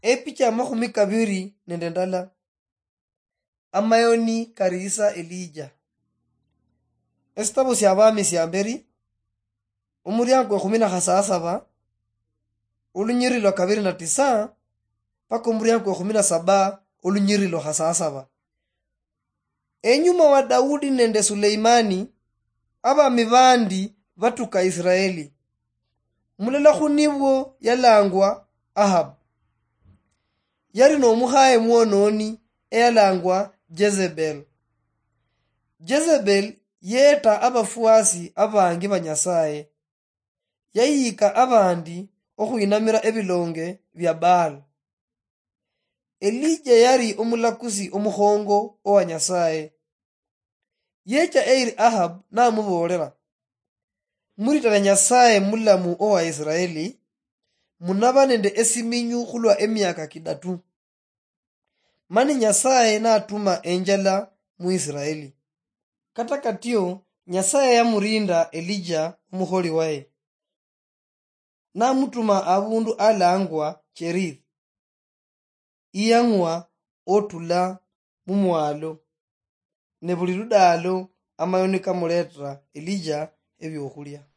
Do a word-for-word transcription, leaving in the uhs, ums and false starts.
Epicha mahumi kabiri nende ndala. Amayoni karisa Elija. Estabo syabami syamberi. Umuriangu ekhumina khasasaba. Ulunyirilo kabiri na tisa. Paka umuriangu ekhumina saba. Ulunyirilo khasasaba. Enyuma wa Daudi nende Suleimani. Abami bandi batuka Israeli. Mulala khunibwo yalangwa Ahab. Yari no muhaye mwononi eyalangwa Jezebel. Jezebel yeta abafuasi abangi banyasaye. Yayika abandi okhwinamira ebilonge bya Baal. Elija yari omulakusi omukhongo owa Nyasaye. Yecha eiri Ahab namubolera. Muritana Nyasaye mulamu owa Israeli. Munaba nende esiminyu khulwa emyaka kidatu. Mani Nyasaye natuma enjala mu Israeli. Kata katyo Nyasaye yamurinda Elija umukholi wae. Namutuma abundu alangwa Cherith. Iyang'wa otula mumwalo. Ne buli ludalo amayoni kamuletera Elija ebyokhulya.